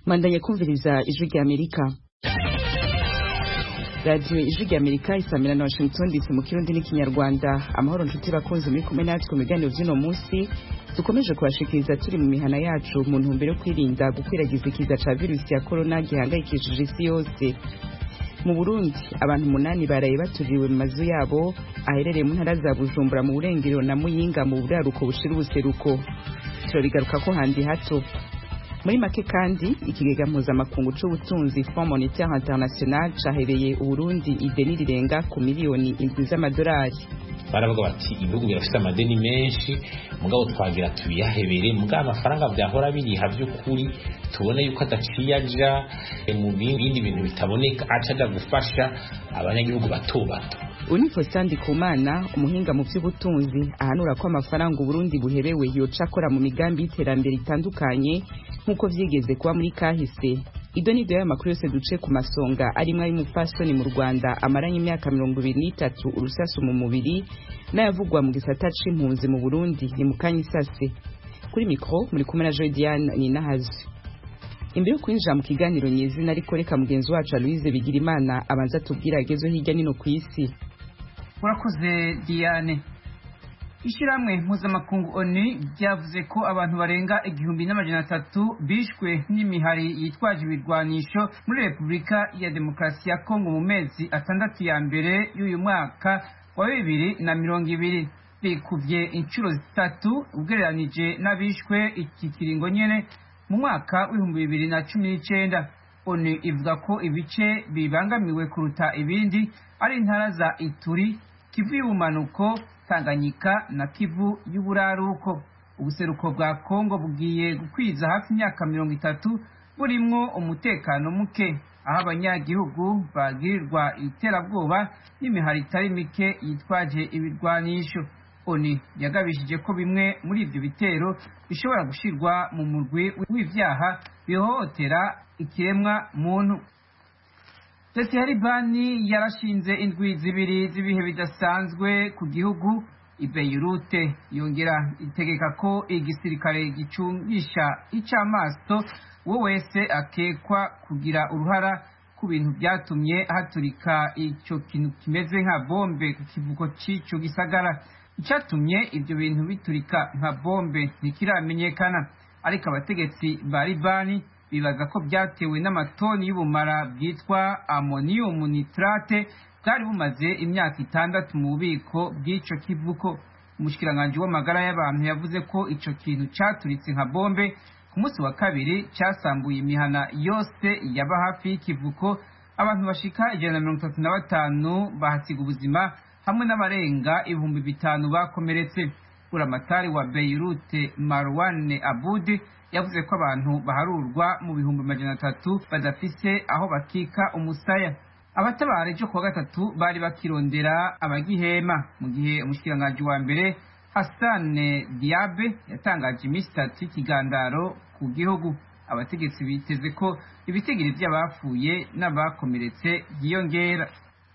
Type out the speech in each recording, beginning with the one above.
Mandanya kumviriza ijwi rya Amerika. Radio ijwi rya Amerika isamira na Washington DC mu kirundi n'ikinyarwanda. Amahoro nshuti bakunze muri kumwe natwe mu biganiro by'ino munsi. Dukomeje kubashikiriza turi mu mihana yacu mu ntumbero yo kwirinda gukwiragiza ikiza ca virusi ya corona gihangayikishije isi yose. Mu Burundi abantu 8 baraye baturiwe mu mazu yabo aherereye mu ntara za Bujumbura mu Burengero na Muyinga mu buraruko bushira ubuseruko. Turigaruka ko handi hato. Muri make kandi ikigega mpuzamakungu c'ubutunzi Fonds Monetaire International cahereye Uburundi ideni rirenga ku miliyoni 7 z'amadolari. Baravuga bati ibihugu birafite amadeni menshi mugabo twagira tubiyahebere mugabo amafaranga byahora biriha by'ukuri tubone yuko adaciye aja mu bindi bintu bitaboneka acaja gufasha abanyagihugu bato bato. Unifo Standi Kumana umuhinga mu by'ubutunzi ahanura ko amafaranga Uburundi buherewe yoca akora mu migambi y'iterambere itandukanye nkuko vyigeze kuba muri kahise. Idoni doya makuru yose duce ku masonga arimwe y'umupasoni mu Rwanda amaranye imyaka 23 urusasu mu mubiri n'ayavugwa mu gisata c'impunzi mu Burundi ni mukanye sase. Kuri micro muri kumwe na Joy Diane ni nahazi. Imbere yo kwinjira mu kiganiro nyezina ariko reka mugenzi wacu Louise Bigirimana abanza tubwira agezo hirya nino ku isi. Urakoze Diane. Ishiramwe mpuzamakungu ONU ryavuze ko abantu barenga 1300 bishwe n'imihari yitwaje ibirwanisho muri Repubulika ya Demokarasi ya Kongo mu mezi atandatu ya mbere y'uyu mwaka wa 2020 bikuvye inshuro 3 ugereranije n'abishwe iki kiringo nyene mu mwaka wa 2019. ONU ivuga ko ibice bibangamiwe kuruta ibindi ari intara za Ituri, Kivu y'ubumanuko, Tanganyika na Kivu y'uburaruko. Ubuseruko bwa Kongo bugiye gukwiza hafi imyaka 30 burimwo umutekano muke aho abanyagihugu bagirirwa iterabwoba n'imihari itari mike yitwaje ibirwanisho. ONU yagabishije ko bimwe muri ibyo bitero bishobora gushirwa mu murwi w'ivyaha bihohotera ikiremwa muntu. Talibani yarashinze indwi zibiri z'ibihe bidasanzwe ku gihugu i Beirut, yongera itegeka ko igisirikare gicungisha icamaso uwo wese akekwa kugira uruhara ku bintu byatumye haturika ico kintu kimeze nka bombe ku kivuko c'ico gisagara. Icyatumye ibyo bintu biturika nka bombe ntikiramenyekana, ariko abategetsi ba Libani bibaza ko byatewe n'amatoni y'ubumara bwitwa ammonium nitrate bwari bumaze imyaka 6 mu bubiko bw'ico kivuko. Umushikiranganje w'amagara y'abantu yavuze ko ico kintu cyaturitse nka bombe ku munsi wa kabiri cyasambuye imihana yose yaba hafi y'ikivuko. Abantu bashika 135 bahasiga ubuzima hamwe n'abarenga 5,000 bakomeretse. Buramatari wa Beirut Marwan Aboud yavuze ko abantu baharurwa mu 300 badafise aho bakika umusaya. Abatabare cyo kuwa gatatu bari bakirondera abagihema mu gihe umushikiranganje wa mbere Hassan Diabe yatangaje imisi 3 ikigandaro ku gihugu. Abategetsi biteze ko ibitigiri by'abafuye n'abakomeretse byiyongera.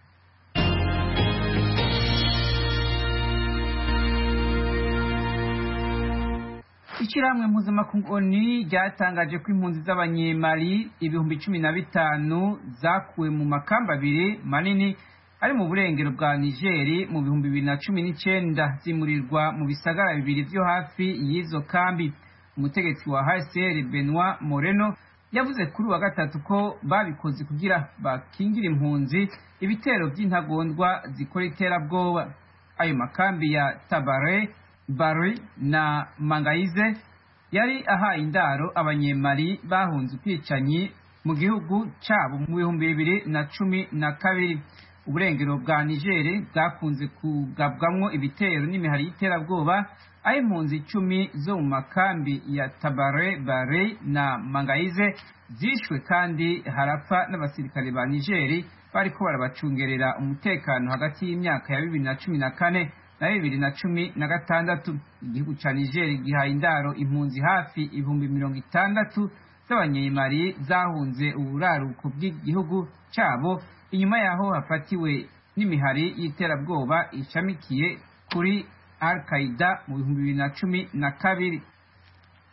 Ishiramwe mpuzamakungu ONU ryatangaje ko impunzi z'abanyemali 15,000 zakuwe mu makamba abiri manini ari mu burengero bwa Niger mu 2019 zimurirwa mu bisagara bibiri byo hafi y'izo kambi. Umutegetsi wa HCR Benoit Moreno yavuze kuri wa gatatu ko babikoze kugira bakingira impunzi ibitero by'intagondwa zikora iterabwoba. Ayo makambi ya Tabare, Bari na Mangaize yari ahaye indaro abanyemali bahunze ubwicanyi mu gihugu cyabo mu 2012. Uburengero bwa Niger bwakunze kugabwamwo ibitero n'imihari y'iterabwoba, aho impunzi 10 zo mu makambi ya Tabare, Bari na Mangaize zishwe kandi harapfa n'abasirikare ba Niger bariko barabacungerera umutekano hagati y'imyaka ya 2014 na 2016. Igihugu ca Niger gihaye indaro impunzi hafi 60,000 z'abanyemali zahunze uburaruko bw'igihugu cabo inyuma yaho hafatiwe n'imihari y'iterabwoba ishamikiye kuri Al-Qaeda mu 2012.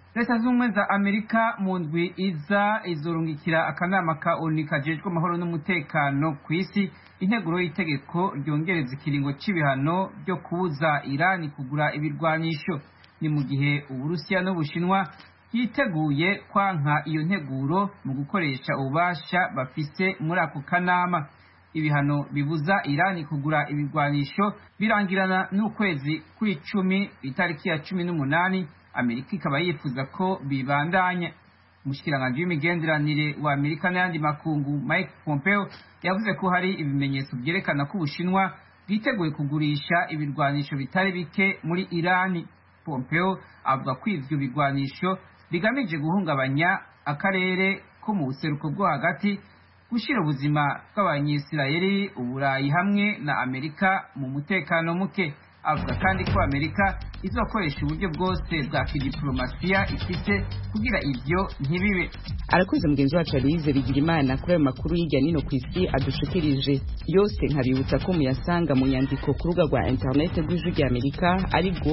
leta z'ubumwe za Amerika mu ndwi iza izorungikira akanama ka ONU kajejwe amahoro n'umutekano ku isi integuro y'itegeko ryongereza ikiringo c'ibihano byo kubuza Irani kugura ibirwanisho. Ni mu gihe Uburusiya n'Ubushinwa yiteguye kwanka iyo nteguro mu gukoresha ububasha bafise muri ako kanama. Ibihano bibuza Irani kugura ibirwanisho birangirana n'ukwezi kw'icumi itariki ya 18. Amerika ikaba yifuza ko bibandanya. Umushikiranganji w'imigenderanire wa Amerika n'ayandi makungu Mike Pompeo yavuze ko hari ibimenyetso byerekana ko Ubushinwa bwiteguye kugurisha ibirwanisho bitari bike muri Irani. Pompeo avuga ko ivyo bigwanisho bigamije guhungabanya akarere ko mu buseruko bwo hagati, gushira ubuzima bw'abanyisirayeli, Uburayi hamwe na Amerika mu mutekano muke. Avuga kandi ko Amerika izokoresha uburyo bwose bwa kidiplomasiya ifite kugira ivyo ntibibe. Arakoze mugenzi wacu Louise Bigirimana kuri ayo makuru y'ijya nino ku isi adushikirije. Yose nkabibutsa ko muyasanga mu nyandiko ku rubuga rwa internet rw'Ijwi rya Amerika ariko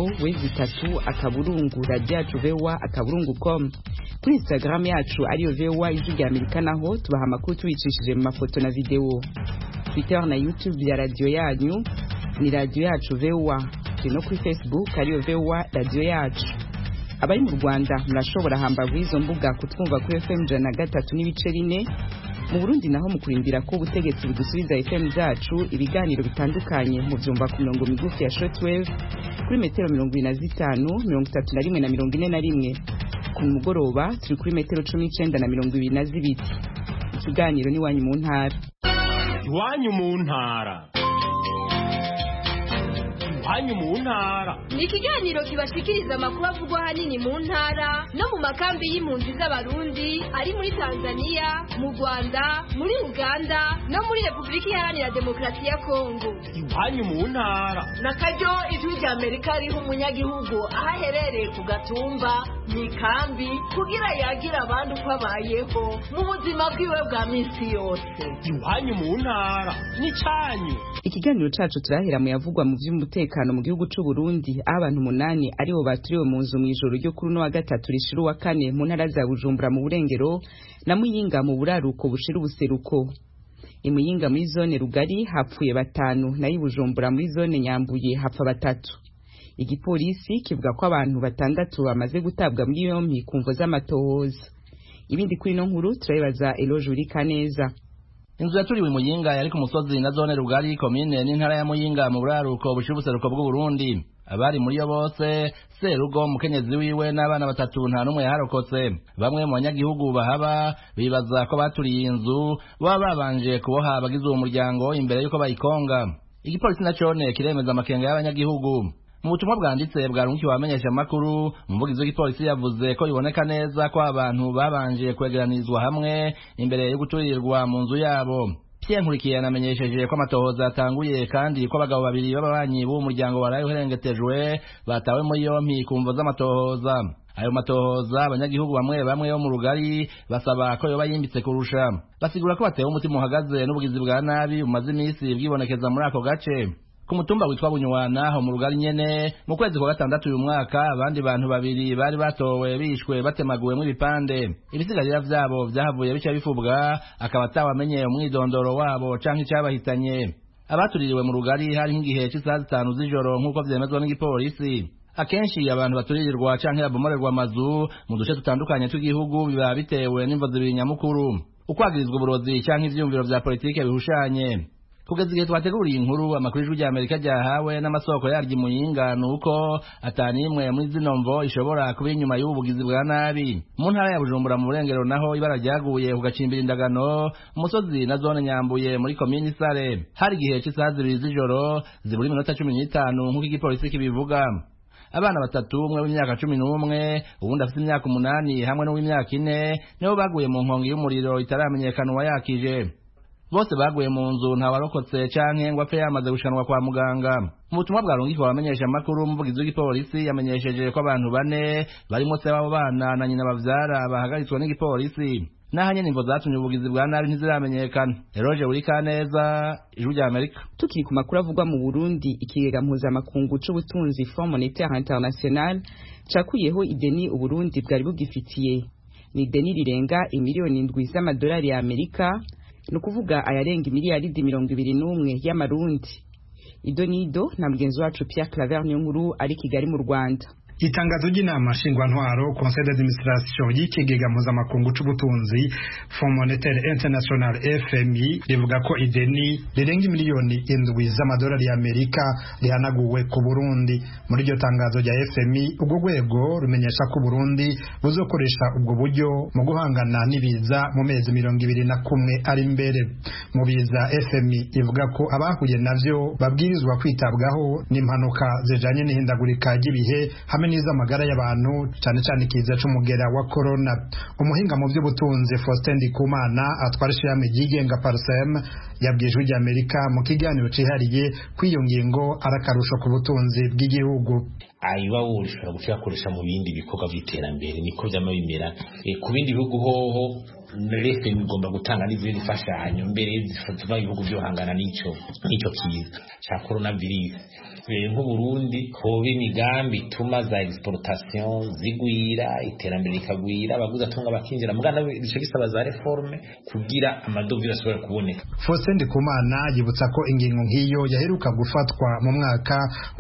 wezi3@radioyacu.com. Kuri Instagram yacu ariyo VOA Ijwi rya Amerika naho tubaha amakuru tubicishije mu mafoto na video. Twitter na YouTube ya radio yanyu ni radio yacu VOA, no kuri Facebook ariyo VOA radio yacu. Abari mu Rwanda murashobora hambavu izo mbuga kutwumva kuri FM 103.4. Mu Burundi naho mukurindira ko ubutegetsi budusubiza FM zacu ibiganiro bitandukanye mu byumba ku mirongo migufi ya shortwave kuri metero 25, 31 na 41. Ku mugoroba turi kuri metero 19 na 22. Ikiganiro ni wanyu mu ntara. Iwanyu mu ntara. Iwanyu mu ntara. Ni ikiganiro kibashikiriza amakuru avugwa hanini mu ntara no mu makambi y'impunzi z'Abarundi ari muri Tanzania, mu Rwanda, muri Uganda no muri Republika Iharanira Demokarasi ya Kongo. Iwanyu mu ntara. Nakaryo Ijwi rya Amerika riho umunyagihugu ahaherereye ku gatumba mu ikambi kugira yagira abandi uko abayeho mu buzima bwiwe bwa minsi yose. Iwanyu mu ntara ni canyu. Ikiganiro cacu turahera mu yavugwa mu vy'umutekano mu gihugu c'u Burundi, abantu 8 aribo baturiwe mu nzu mw'ijoro ryo kuri no wa gatatu rishira wa kane mu ntara za Bujumbura mu Burengero na Muyinga mu buraruko bushira ubuseruko. Imuyinga muri zone Rugari hapfuye 5 nayo Bujumbura muri zone Nyambuye hapfa 3. Igipolisi kivuga ko abantu 6 bamaze gutabwa muri yompi kumvo z'amatohoza. Ibindi kuri no nkuru turayibaza Eloge Urikaneza. Inzu yaturiwe Muyinga yari ku musozi na zone Rugari komine n'intara ya Muyinga mu buraruko bushibuseruko bw'u Burundi. Abari muri yo bose Serugo mukenyezi wiwe n'abana 3 nta numwe yaharokotse. Bamwe mu banyagihugu bahaba bibaza ko baturiye inzu baba babanje kuboha abagize uwo muryango imbere yuko bayikonga. Igipolisi nacone kiremeza amakenga y'abanyagihugu. Mu butumwa bwanditse bwarungikiwe abamenyesha makuru, umuvugizi w'igipolisi yavuze ko biboneka neza ko abantu babanje kwegeranizwa hamwe imbere yo guturirwa mu nzu yabo. Pierre Nkurikiye yanamenyesheje ko amatohoza yatanguye kandi ko abagabo 2 b'ababanyi b'uwo muryango waraye uherengetejwe batawe muri yompi kumvo z'amatohoza. Ayo matohoza abanyagihugu bamwe bo mu Rugari basaba ko yoba yimbitse kurusha. Basigura ko batewe umutima uhagaze n'ubugizi bwa nabi umaze iminsi bwibonekeza muri ako gace. Ku mutumba witwa Bunywana ho mu Rugari nyene mu kwezi kwa 6 uyu mwaka abandi bantu 2 bari batowe bishwe batemaguwe mu bipande. Ibisigarira vyabo vyahavuye bica bifubwa akaba atawamenye umwidondoro wabo canke cyabahitanye. Abatuririwe mu Rugari hari nk'igihe cy'isaha 5 z'ijoro nk'uko vyemezwa n'igipolisi. Akenshi abantu baturirirwa canke abomorerwa amazu mu duce tutandukanye tw'igihugu biba bitewe n'imvo zibiri nyamukuru: ukwagirizwa uburozi canke ivyumviro vya politike bihushanye. Kugeza igihe twateguriye inkuru amakuru y'Ijwi rya Amerika ryahawe n'amasoko yaryo Muyinga nuko atanimwe muri zino mvo ishobora kuba inyuma y'ubugizi bwa nabi. Mu ntara ya Bujumbura mu Burengero naho ibara ryaguye kugacimbira indagano umusozi na zone Nyambuye muri komine Sare hari igihe cy'isaha 2 z'ijoro ziburi minota 15 nk'uko igipolisi kibivuga. Abana 3 umwe w'imyaka 11 ubundi afite imyaka 8 hamwe n'uw'imyaka 4 nibo baguye mu nkongi y'umuriro itaramenyekana wayakije. Bose baguye mu nzu nta warokotse canke ngo apfe yamaze gushanwa kwa muganga. Mu butumwa bwarungikwa abamenyesha amakuru umuvugizi w'igipolisi yamenyesheje ko abantu 4 barimo se w'abo bana na nyina bavyara bahagaritswe n'igipolisi. naho nyene imvo zatumye ubugizi bwa nabi ntiziramenyekana. Eroge Urikaneza, Ijwi rya Amerika. Tukiri ku makuru avugwa mu Burundi, ikigega mpuzamakungu c'ubutunzi Fonds Monétaire International cakuyeho ideni Uburundi bwari bugifitiye. Ni ideni rirenga imiliyoni 7 z'amadolari ya Amerika, no kuvuga ayarenga miliyaridi 21 y'amarundi. Idonido na mugenzi wacu Pierre Claver Niyonkuru ari Kigali mu Rwanda. Itangazo ry'inama nshingwantwaro Conseil d'administration y'ikigega mpuzamakungu c'ubutunzi Fonds Monétaire International FMI rivuga ko ideni rirenga imiliyoni 7 z'amadolari ya Amerika rihanaguwe ku Burundi. Muri iryo tangazo rya FMI, ubwo rwego rumenyesha ko Burundi buzokoresha ubwo buryo mu guhangana n'ibiza mu mezi 21 ari imbere. Mu biza FMI ivuga ko abahuye navyo babwirizwa kwitabwaho n'impanuka zijanye n'ihindagurika ry'ibihe n'iz'amagara y'abantu, cyane cyane ikiza c'umugera wa corona. Umuhinga mu by'ubutunzi Faustin Ndikumana atwara ishami ryigenga Parsem yabwiye Ijwi rya Amerika mu kiganiro cihariye kw'iyo ngingo arakarusho ku butunzi bw'igihugu. Ayiba ushobora gukoresha mu bindi bikorwa by'iterambere, niko byama bimera. Ku bindi bihugu hoho leta igomba gutanga n'izindi fashanyo mbere zifatwa ibihugu byo hangana n'ico kiza ca coronavirus. Nk'u Burundi hobe imigambi ituma za exportation zigwira, iterambere rikagwira, abaguzi atunga bakinjira mugana bico bisaba za reforme kugira amadovize ashobora kuboneka. Faustin Ndikumana yibutsa ko ingingo nk'iyo yaheruka gufatwa mu mwaka wa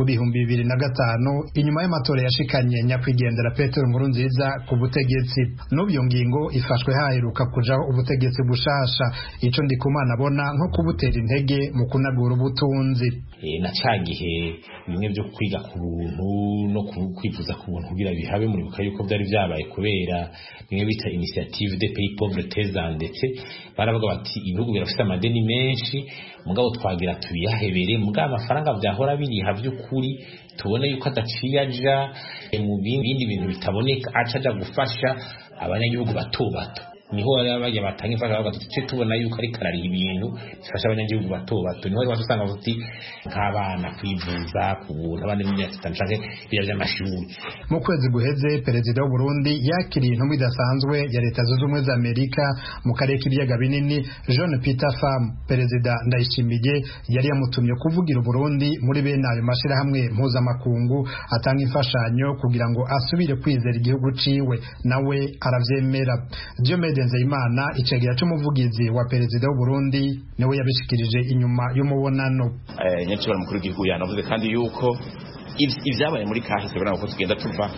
2005 inyuma y'amatora yashikanye nyakwigendera Petero Nkurunziza ku butegetsi. N'ubyo ngingo ifashwe haheruka kujaho ubutegetsi bushasha. Ico Ndikumana abona nko kubutera intege mu kunagura ubutunzi. Na cagihe bimwe byo kwiga ku buntu no kwifuza ku buntu kugira bihabe muri buka yuko byari byabaye kubera bimwe bita initiative de pays pauvreté ndetse baravuga bati ibihugu birafite amadeni menshi mugabo twagira tubiyahebere mugabo amafaranga byahora biriha by'ukuri tubone yuko adaciye aja mu bindi bintu bitaboneka acaja gufasha abanyagihugu bato niho bajya batanga imfasha bagatuce tubona yuko ari karari ibintu bifasha abanyagihugu bato niho basanga bati nk'abana kwivuza kubuntu abandi n'imyaka itandukanye by'amashuri. Mu kwezi guheze perezida w'u Burundi yakiriye intumwa idasanzwe ya leta zunze ubumwe za Amerika mu karere k'ibiyaga binini John Peter Pham. Perezida Ndayishimiye yari yamutumye kuvugira Burundi muri bene ayo mashirahamwe mpuzamakungu atanga imfashanyo kugira ngo asubire kwizera igihugu ciwe, nawe aravyemera. Nzeyimana icegera c'umuvugizi wa perezida w'u Burundi niwe yabishikirije inyuma y'umubonano. Nyacibara mukuru w'igihugu yanavuze kandi yuko ivyabaye muri kahise bana ko tugenda tuva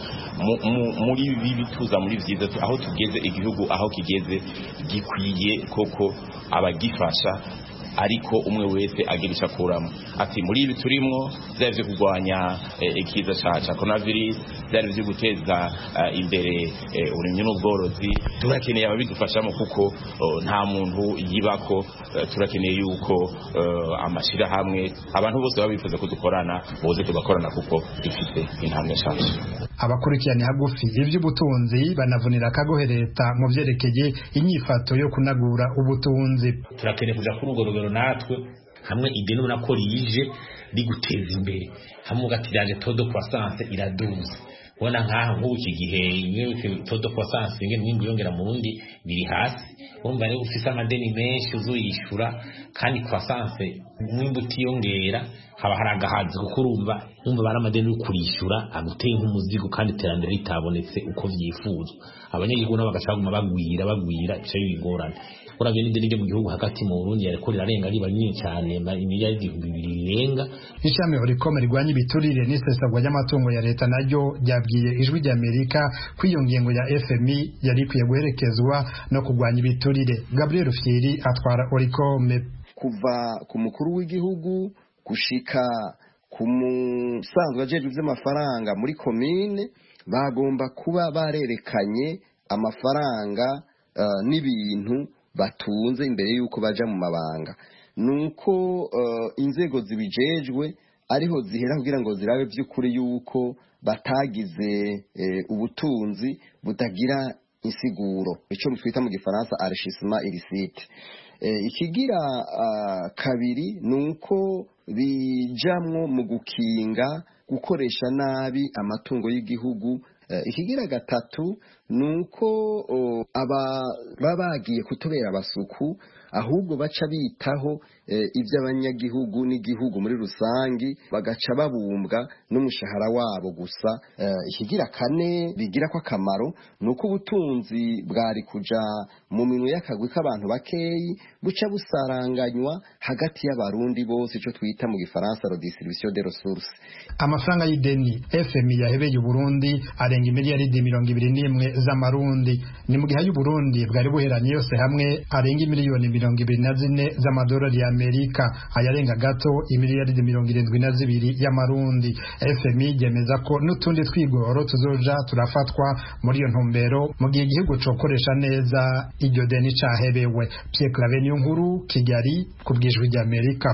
muri bibi tuza muri vyiza aho tugeze igihugu aho kigeze gikwiye koko abagifasha ariko umwe wese agirisha kuramo ati muri ibi turimo zavye kugwanya ikiza ca coronavirus zavye guteza imbere uburimyi n'ubworozi. Turakeneye ababidufashamo kuko nta muntu yibako, turakeneye yuko amashira hamwe abantu bose babifuza ko dukorana boze tugakorana kuko dufite intambwe nshasha. Abakurikirana hagufi ivy'ubutunzi banavunira akagohe leta mu vyerekeye inyifato yo kunagura ubutunzi. Turakeneye kuja kuri urwo rugero natwe hamwe ideni nako rije riguteza imbere hamwe ugatiraje todo croissance iraduza ubona nkaho nk'uki gihe imwe todo croissance ingene yongera mu rundi biri hasi urumva rero ufise amadeni menshi uzoyishura kandi croissance mwimbu tiyongera haba haragahazi kukurumva umva baramadeni ukurishura aguteye nk'umuzigo kandi terambere ritabonetse uko vyifuzwa. Abanyagihugu nabo bagashaguma bagwira ico bigorana. Uravye n'ideni ryo mu gihugu hagati mu Burundi yariko rirarenga riba nyinshi cyane imiliyaridi 2 rirenga. Ishami Oricom rigwanya ibiturire n'isesagwa ry'amatungo ya leta naryo ryabwiye Ijwi rya Amerika kwiyongengo ya FMI yari kwiye guherekezwa no kugwanya ibiturire. Gabriel Fieri atwara Oricom. Kuva ku mukuru w'igihugu gushika ku musanzwe ajejwe vy'amafaranga muri commune bagomba kuba barerekanye amafaranga n'ibintu batunze imbere yuko baja mu mabanga. Nuko inzego zibijejwe ariho zihera kugira ngo zirabe vy'ukuri yuko batagize ubutunzi butagira insiguro, ico twita mu gifaransa enrichissement illicite. Ikigira kabiri nuko bijamwo mu gukinga gukoresha nabi amatungo y'igihugu ikigira gatatu nuko baba bagiye kutubera abasuku ahubwo baca bitaho iby'abanyagihugu n'igihugu muri rusangi bagaca babumbwa n'umushahara wabo gusa. Ikigira kane bigira ko akamaro nuko ubutunzi bwari kuja mu minwe y'akagwi k'abantu bakeyi buca busaranganywa hagati y'abarundi bose ico twita mu gifaransa redistribution des ressources. Amafaranga y'ideni FMI yahebeye Burundi arenga miliyaridi 21 z'amarundi, ni mu gihe y'Uburundi bwari buheranye yose hamwe arenga miliyoni 24 z'amadolari y'Amerika, ayarenga gato imiliyaridi 72 y'amarundi. FMI yemeza ko n'utundi twigoro tuzoja turafatwa muri iyo ntumbero mu gihe igihugu cokoresha neza iryo deni cahebewe. Pierre Claver Nkuru, Kigali, ku bw'Ijwi ry'Amerika.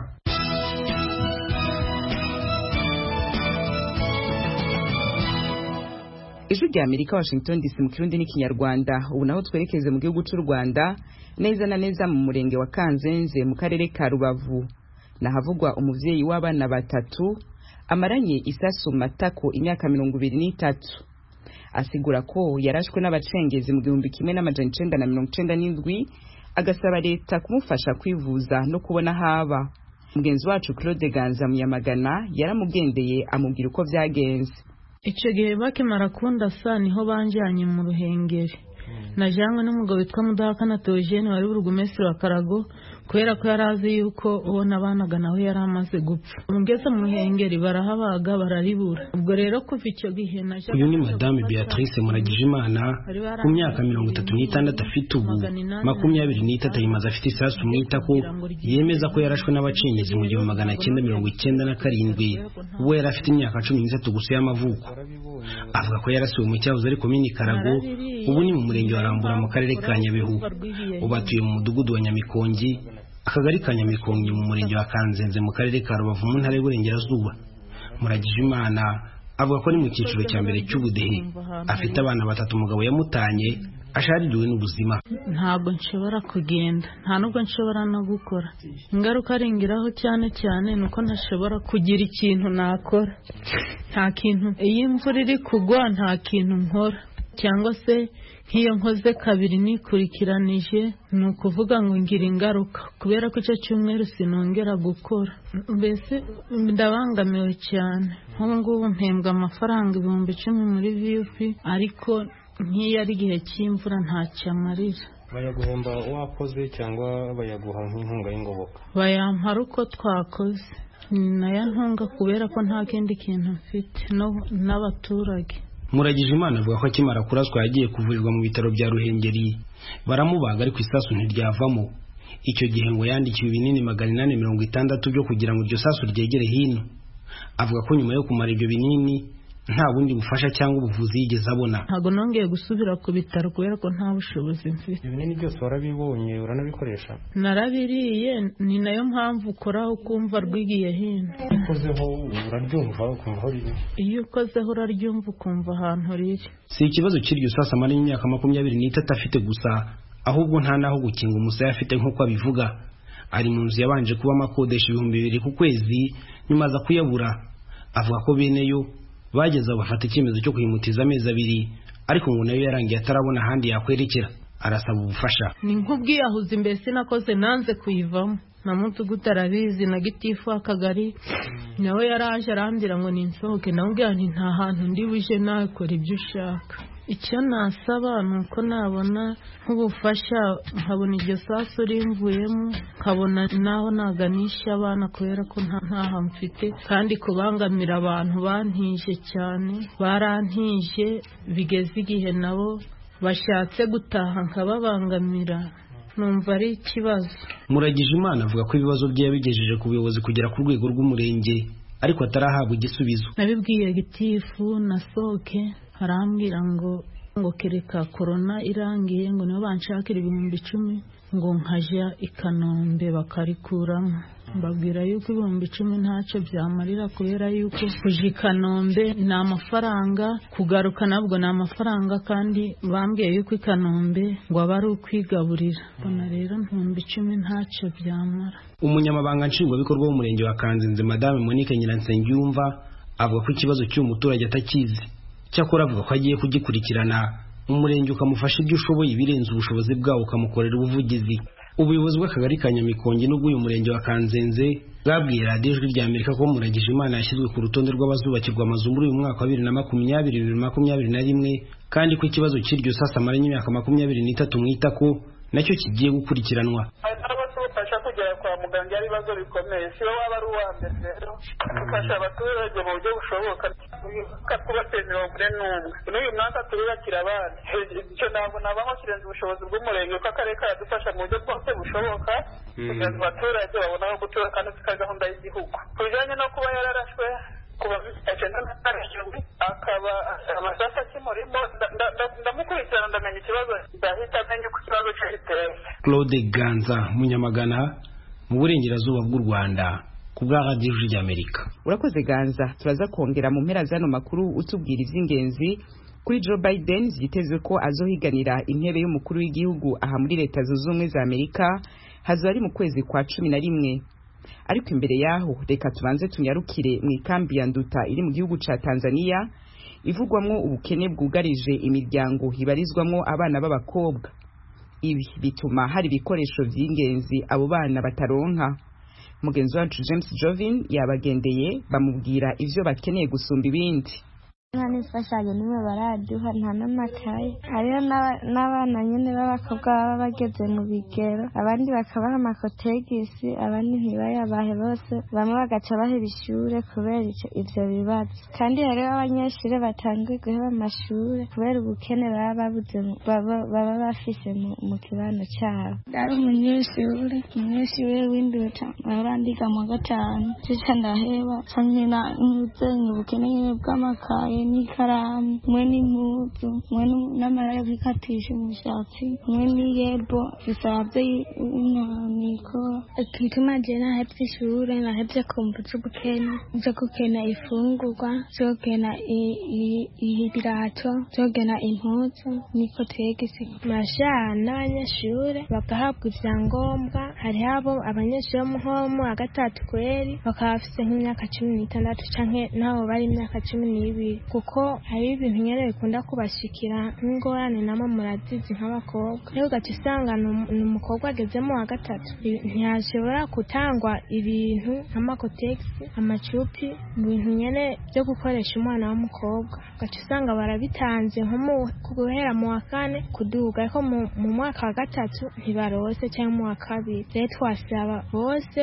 Ijwi ry'Amerika, Washington DC, mu Kirundi n'Ikinyarwanda. Ubu naho twerekeze mu gihugu cy'u Rwanda, neza na neza mu murenge wa Kanzenze mu karere ka Rubavu. Nahavugwa umuvyeyi w'abana batatu amaranye isasu matako imyaka 23. Asigura ko yarashwe n'abacengezi mu 1997 agasaba leta kumufasha kwivuza no kubona haba. Mugenzi wacu Claude Ganza Muyamagana yaramugendeye amubwira uko vyagenze. Ico gihe bakimara kundasa niho banjanye mu Ruhengeri. Najanywe n'umugabo witwa Mudahakana Theogene wari burugumestre wa Karago, kubera ko yarazi yuko uwo nabanaga nawe yari amaze gupfa. Mugeze mu Ruhengeri barahabaga bararibura. Ubwo rero kuva icyo gihe naje. Uyu ni Madame Beatrice Muragijimana ku myaka 36 afite ubu 23 yimaze afite isasu mwitako, yemeza ko yarashwe n'abacengezi mu 1997. We yari afite imyaka 13 gusa y'amavuko. Avuga ko yarasiwe mu cyahoze ari komini Karago, ubu ni mu murenge wa Rambura mu karere ka Nyabihu. Ubatuye mu mudugudu wa Nyamikongi, akagari ka Nyamikongi mu murenge wa Kanzenze mu karere ka Rubavu mu ntara y'Uburengerazuba. Muragijimana avuga ko ari mu cyiciro cya mbere cy'ubudehe, afite abana batatu, umugabo yamutanye, ashaririwe n'ubuzima. Ntabwo nshobora kugenda, nta nubwo nshobora no gukora. Ingaruka ringiraho cyane cyane nuko ntashobora kugira ikintu nakora. Nta kintu, iyo imvura iri kugwa nta kintu nkora, cyangwa se nk'iyo nkoze kabiri nikurikiranije ni ukuvuga ngo ngira ingaruka, kubera ko icyo cyumweru sinongera gukora. Mbese ndabangamiwe cyane. Nk'ubu ngubu mpembwa amafaranga 10,000 muri VUP, ariko nk'iyo ari igihe cy'imvura ntacyo amarira. Bayaguhemba wakoze cyangwa bayaguha nk'inkunga y'ingoboka? Bayampa uko twakoze, nayantunga kubera ko nta kindi kintu mfite n'abaturage. Muragijimana avuga ko akimara kuraswa yagiye kuvurirwa mu bitaro bya Ruhengeri, baramubaga ariko isasu ntiryavamo. Icyo gihe ngo yandikiwe ibinini 860 byo kugira ngo iryo sasu ryegere hino. Avuga ko nyuma yo kumara ibyo binini nta bundi bufasha cyangwa ubuvuzi yigeze abona. Ntago nongeye gusubira ku bitaro kubera ko nta bushobozi mfite. Ibinini byose warabibonye uranabikoresha? Narabiriye, ni nayo mpamvu ukora ukumva rwigiye hino. Ukozeho uraryumva ukumva riri? Iyo ukozeho uraryumva ukumva ahantu riri. Si ikibazo cy'iryo sasa amara imyaka 23 afite gusa, ahubwo nta naho gukinga umusaya afite nk'uko abivuga. Ari mu nzu yabanje kuba amakodesha 2,000 ku kwezi, nyuma aza kuyabura. Avuga ko beneyo bageze bafata icyemezo cyo kuhimutiza amezi 2, ariko ngo nayo yarangiye atarabona ahandi yakwerekera. Arasaba ubufasha. Ni nk'ubwiyahuzi mbese nakoze, nanze kuyivamo. Na Mutugudu arabizi, na Gitifu akagari nawe yaraje arambira ngo ninsohoke, nawubwira nti nta hantu ndi buje nakora ibyo ushaka. Icyo nasaba nuko nabona nk'ubufasha, nkabona iryo sasu rimvuyemo, nkabona naho naganisha abana kubera ko ntaha mfite, kandi kubangamira abantu bantije cyane, barantije bigeze igihe nabo bashatse gutaha nkababangamira, numva ari ikibazo. Muragijimana avuga ko ibibazo bye yabigejeje ku buyobozi kugera ku rwego rw'umurenge, ariko atarahabwa igisubizo. Nabibwiye Gitifu nasohoke, arambwira ngo kereka corona irangiye ngo nibo banshakira 10,000 ngo nkaja i Kanombe bakarikuramo. Mbabwira yuko 10,000 ntacyo byamarira, kubera yuko kuja i Kanombe ni amafaranga, kugaruka nabwo ni amafaranga, kandi bambwiye yuko i Kanombe ngo aba ari ukwigaburira. Bona rero 10,000 ntacyo byamara. Umunyamabanga nshingwabikorwa w'umurenge wa Kanzenze Madame Monique Nyiransengiyumva avuga ko ikibazo cy'umuturage atakizi, cyakora avuga ko agiye kugikurikirana umurenge ukamufasha ibyo ushoboye ibirenze ubushobozi bwawo ukamukorera ubuvugizi. Ubuyobozi bw'akagari ka Nyamikongi n'ubw'uyu murenge wa Kanzenze bwabwiye radiyo Ijwi ry'Amerika ko Muragijimana yashyizwe ku rutonde rw'abazubakirwa amazu muri uyu mwaka wa 2020-2021 kandi ko ikibazo cy'iryo sasa amaranye imyaka 23 mwitako nacyo kigiye gukurikiranwa. Fasha kugera kwa muganga ari bibazo bikomeye siyo waba ari uwa mbere rero ufasha abaturage mu buryo bushoboka kubateza imbere n'uyu mwaka turubakira abandi icyo ntabwo nabaho kirenze ubushobozi bw'umurenge ko akarere karadufasha mu buryo bwose bushoboka kugira ngo abaturage babone aho gutura kandi tuka gahunda y'igihugu ku bijyanye no kuba yararashwe kuba akaba amasasa kimurimo ndamukurikirana ndamenya ikibazo ndahita amenya uko ikibazo cye giteye. Claude Ganza Munyamagana mu burengerazuba bw'u Rwanda ku bwa radiyo Ijwi ry'Amerika. Urakoze Ganza, turaza kongera mu mpera z'ano makuru utubwira iby'ingenzi kuri Joe Biden byitezwe ko azohiganira intebe y'umukuru w'igihugu aha muri Leta Zunze Ubumwe za Amerika hazo ari mu kwezi kwa 11. Ariko imbere yaho reka tubanze tunyarukire mu ikambi ya Nduta iri mu gihugu ca Tanzania ivugwamwo ubukene bwugarije imiryango hibarizwamwo abana b'abakobwa. Ibi bituma hari ibikoresho by'ingenzi abo bana bataronka. Mugenzi wacu James Jovin yabagendeye bamubwira ivyo bakeneye gusumba ibindi. N'ifashanyo nimwe baraduha nta n'amakaye hariho n'abana nyene b'abakobwa baba bageze mu bigero abandi bakabaha amakotegisi abandi ntibayabahe bose bamwe bagaca baheba ishure kubera ivyo bibazo kandi hariho abanyeshure batanguye guheba amashure kubera ubukene baba bafise mu kibano cabo. Dari umunyeshure w'Induta barandiga mu gatanu cica ndaheba cankina n'uzenye ubukene nyene bw'amakaye n'ikaramu mwe n'impuzu mwe n'amara yo kwikatisha umushatsi mwe n'iyebo bisabye intaniko igituma je nahevye ishure nahevye kumva z'ubukene zo gukena ifungurwa zo gukena ibirato zo gukena impuzu n'ikotegisi mashana n'abanyeshure bagahabwa ivyangombwa hariho abo abanyeshure bo muhomo agatatu kweri bakaba bafise nk'imyaka 16 canke nabo bari imyaka 12 kuko hari ibintu nyene bikunda kubashikira nk'ingorane namwe murazizi nk'abakobwa rero gace usanga n'umukobwa agezemo wa gatatu ntiyashobora gutangwa ibintu nk'amakotegisi amacupi ibintu nyene byo gukoresha umwana w'umukobwa gace usanga barabitanze nko mu guhera mu wa kane kuduga ariko mu mwaka wa gatatu ntibarose cyangwa mu wa kabiri rero twasaba bose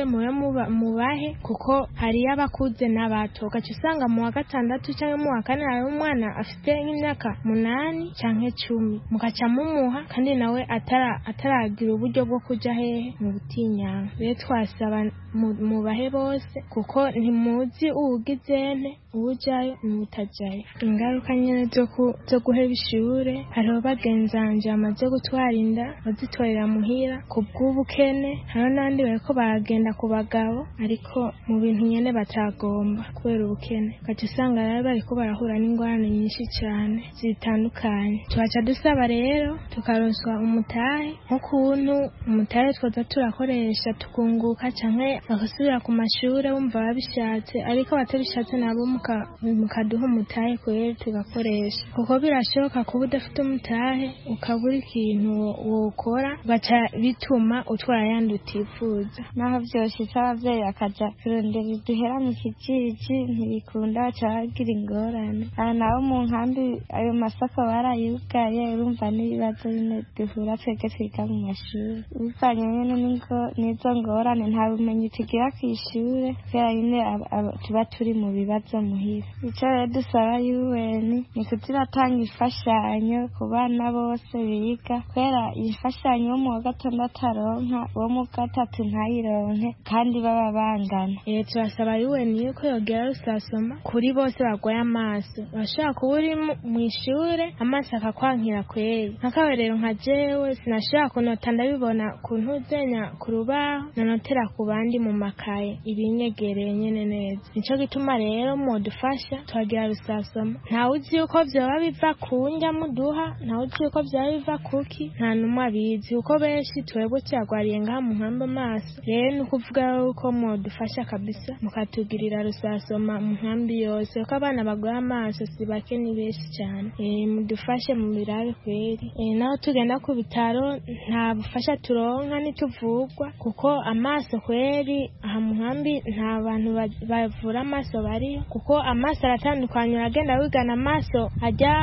mubahe kuko hari abakuze n'abato gace usanga mu wa gatandatu cyangwa mu wa kane hari umwana afite nk'imyaka 8 canke 10 mugaca mumuha kandi nawe ataragira uburyo bwo kuja hehe mu butinyanga rero twasaba mubahe bose kuko ntimuzi uwugizene uwujayo n'utajayo. Ingaruka nyene zo guheba ishure hariho bagenzanje amaze gutwara inda bazitorera muhira ku bw'ubukene hariho n'abandi bariko baragenda ku bagabo ariko mu bintu nyene batagomba kubera ubukene gace usanga rero bariko barahura n'ingorane nyinshi cyane zitandukanye. Twaca dusaba rero tukaronswa umutahe nk'ukuntu umutahe twoza turakoresha tukunguka canke bagasubira ku mashure bumva babishatse ariko batabishatse nabo mukaduha umutahe kweri tugakoresha kuko birashoboka kuba udafite umutahe ukabura ikintu wokora baca bituma utwara yandi utifuza naho vyoshitse abavyeyi bakaja kurondera iduhera mu kijiji ntibikunda baca bagira ingorane aha naho mu nkambi ayo masako barayugaye urumva n'ibibazo bine duhura twebwe twiga mu mashuri bivanye nyene n'izo ngorane nta bumenyi tugira kw'ishure kubera nyene tuba turi mu bibazo muhira ico rero dusaba UN ni kuziratanga imfashanyo ku bana bose biga kubera imfashanyo wo mu wa gatandatu aronka wo mu gatatu ntayironke kandi baba bangana turasaba UN yuko yogera rusasoma kuri bose bagwaye amaso bashaka kuba uri mw'ishure amaso akakwankira kweri nk'akaberero nka jewe sinashaka kunota ndabibona kuntu uzenya ku rubaho nanotera ku bandi mu makaye ibinyegereye nyene neza nico gituma rero modufasha twagira rusasoma ntawe uzi yuko vyoba biva ku ndya muduha ntawe uzi yuko vyoba biva kuki nta numwe abizi kuko benshi twebwe cyagwariye ngaha mu nkambi amaso rero ni ukuvuga yuko modufasha kabisa mukatugirira rusasoma mu nkambi yose kuko abana bagwaye amaso si bake ni benshi cyane mudufashe mu birabe kweri naho tugenda ku bitaro nta bufasha turonka nituvugwa kuko amaso kweri aha mu nkambi nta bantu bavura amaso bariyo kuko amaso aratandukanye uragenda wigana amaso ajya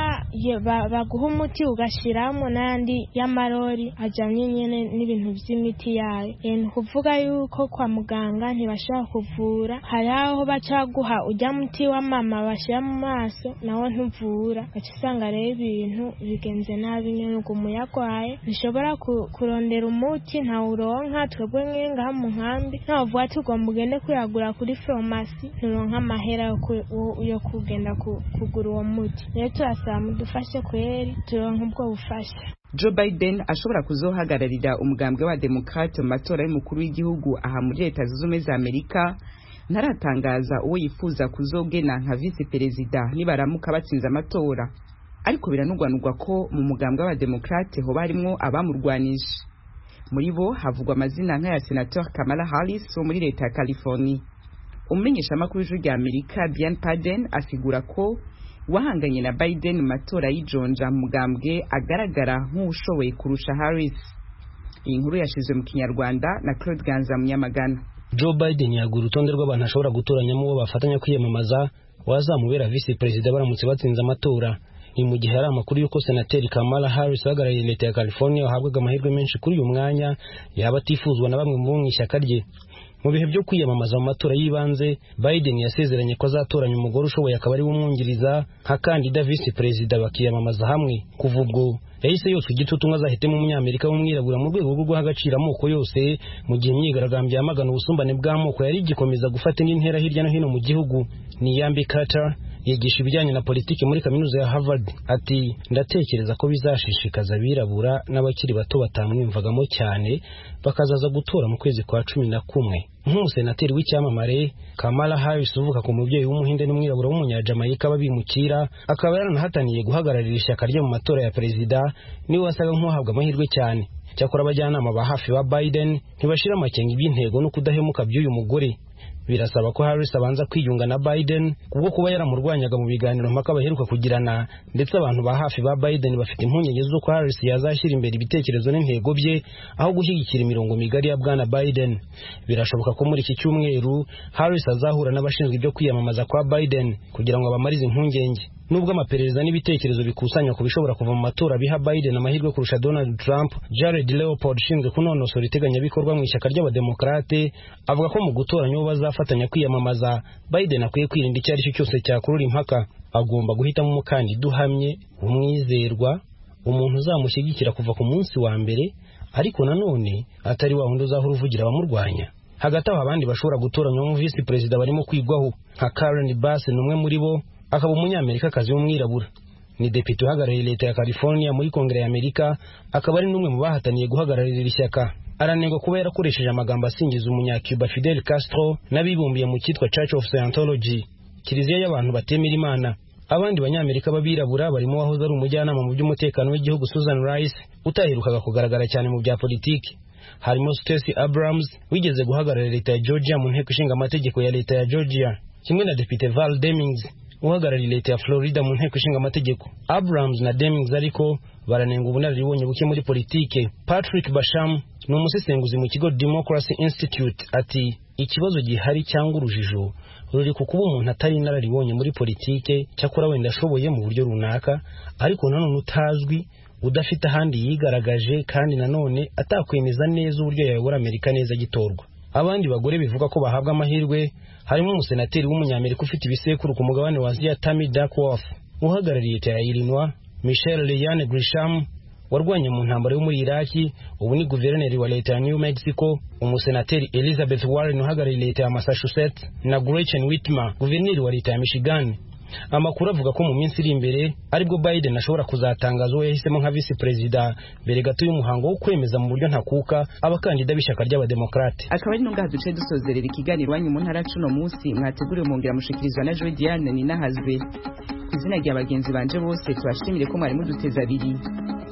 baguha umuti ugashiramo n'andi y'amarori ajyanye nyine n'ibintu by'imiti yayo ni ukuvuga yuko kwa muganga ntibashobora kuvura hari aho baca guha ujya muti wa mama bashyira mu maso nawo ntuvura baca usanga rero ibintu bigenze nabi nyine ngo umuyagwaye ntishobora kurondera umuti ntawuronka twebwe nk'ingaha mu nkambi ntavuga tugomba ugende kuyagura kuri farumasi nturonka amahera yo kugenda kugura uwo muti rero turasaba mudufashe kweri turonka ubwo bufasha. Joe Biden ashobora kuzohagararira umugambwe wa Democrate mu matora y'umukuru w'igihugu aha muri Leta Zunze Ubumwe za Amerika ntaratangaza uwo yifuza kuzogena nka vice perezida nibaramuka batsinze amatora ariko biranugwanugwa ko mu mugambwe wa Democrate ho barimo abamurwanije muri bo havugwa amazina nk'aya Senator Kamala Harris wo muri Leta ya California. Umumenyesha makuru w'ijwi rya Amerika Brian Padden asigura ko wahanganye na Biden mu matora y'ijonja mugambwe agaragara nk'ushoboye kurusha Harris. Iyi nkuru yashizwe mu Kinyarwanda na Claude Ganza Munyamagana. Joe Biden yaguye urutonde rw'abantu ashobora gutoranyamo uwo bafatanya kwiyamamaza wazamubera vice perezida baramutse batsinze amatora. Ni mu gihe hari amakuru y'uko Senateri Kamala Harris uhagarariye Leta ya California wahabwaga amahirwe menshi kuri uyu mwanya yaba atifuzwa na bamwe mu ishyaka rye. Mu bihe byo kwiyamamaza mu matora y'ibanze Biden yasezeranye ko azatoranya umugore ushoboye akaba ari umwungiriza nka kandida vice perezida bakiyamamaza hamwe. Kuva ubwo yahise yose igitutu azahitemo umunyamerika w'umwirabura mu rwego rwo guha agaciro amoko yose mu gihe imyigaragambyo yamagana ubusumbane bw'amoko yari igikomeza gufata indi ntera hirya no hino mu gihugu. Ni Yambi Carter yigisha ibijyanye na politiki muri kaminuza ya Harvard ati ndatekereza ko bizashishikaza abirabura n'abakiri bato batamwimvagamo cyane bakazaza gutora mu kwezi kwa 11. Nk'umusenateri w'icyamamare Kamala Harris uvuka ku mubyeyi w'umuhinde n'umwirabura w'umunyajamaica babimukira akaba yaranahataniye guhagararira ishyaka rye mu matora ya perezida niwe wasaga nk'uwahabwa amahirwe cyane. Cyakora abajyanama ba hafi ba Biden ntibashira amakenga iby'intego no kudahemuka by'uyu mugore. Birasaba ko Harris abanza kwiyunga na Biden kubwo kuba yaramurwanyaga mu biganiro mpaka baheruka kugirana, ndetse abantu ba hafi ba Biden bafite impungenge z'uko Harris yazashyira imbere ibitekerezo n'intego bye aho gushyigikira imirongo migari ya bwana Biden. Birashoboka ko muri iki cyumweru Harris azahura n'abashinzwe ibyo kwiyamamaza kwa Biden kugira ngo abamarize impungenge. Nubwo amaperereza n'ibitekerezo bikusanywa ku bishobora kuva mu matora biha Biden amahirwe kurusha Donald Trump, Jared Leopold ushinzwe kunonosora iteganyabikorwa mu ishyaka ry'abademokrate avuga ko mu gutoranya uwo bazafatanya kwiyamamaza Biden akwiye kwirinda icyo ari cyo cyose cyakurura impaka. Agomba guhitamo umukandida uhamye, umwizerwa, umuntu uzamushyigikira kuva ku munsi wa mbere, ariko nanone atari wa wundi uzahora uvugira abamurwanya. Hagati aho abandi bashobora gutoranywa mu vice perezida barimo kwigwaho nka Karen Bass, n'umwe muri bo akaba umunyamerikakazi w'umwirabura. Ni depite uhagarariye Leta ya California muri Kongere ya Amerika, akaba ari n'umwe mu bahataniye guhagararira ishyaka. Aranengwa kuba yarakoresheje amagambo asingiza umunyacuba Fidel Castro n'abibumbiye mu cyitwa Church of Scientology, kiliziya y'abantu batemera Imana. Abandi banyamerika babirabura barimo wahoze ari umujyanama mu by'umutekano w'igihugu Susan Rice utaherukaga kugaragara cyane mu bya politiki. Harimo Stacey Abrams wigeze guhagararira Leta ya Georgia mu nteko ishinga amategeko ya Leta ya Georgia, kimwe na Depite Val Demings uhagarariye Leta ya Florida mu nteko ishinga amategeko. Abrams na Demings ariko baranenga ubunararibonye buke muri politike. Patrick Basham ni umusesenguzi mu kigo Democracy Institute ati ikibazo gihari cyangwa urujijo ruri ku kuba umuntu atari inararibonye muri politike, cyakora wenda ashoboye mu buryo runaka ariko nanone utazwi, udafite ahandi yigaragaje, kandi nanone atakwemeza neza uburyo yayobora Amerika neza gitorwa. Abandi bagore bivuga ko bahabwa amahirwe harimo umusenateri w'umunyamerika ufite ibisekuru ku mugabane wa Aziya Tammy Duckworth uhagarariye Leta ya Illinois, Michelle Leanne Grisham warwanye mu ntambara yo muri Iraki, ubu ni guverineri wa Leta ya New Mexico, umusenateri Elizabeth Warren uhagarariye Leta ya Massachusetts, na Gretchen Whitmer guverineri wa Leta ya Michigan. Amakuru avuga ko mu minsi iri imbere aribwo Biden ashobora kuzatangaza uwo yahisemo nka vice perezida mbere gato y'umuhango wo kwemeza mu buryo ntakuka abakandida b'ishyaka ry'abademokrate. Akaba ari nunga duce dusozerera ikiganiro wanyu mu ntara cuno munsi mwateguriwe mongera mushikirizwa na Joy Diane ni nahazwe. Izina rya bagenzi banje bose twashimire ko mwari muduteza abiri.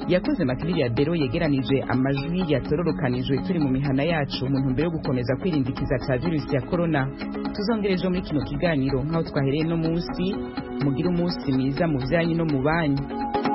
yakoze makiriri ya bero yegeranije amajwi yatororokanijwe turi mu mihana yacu mu ntumbero yo gukomeza kwirindikiza ca virusi ya corona. Tuzongereje muri kino kiganiro nk'aho twahereye no munsi, mugire umunsi mwiza mu vyanyu no mu banyu.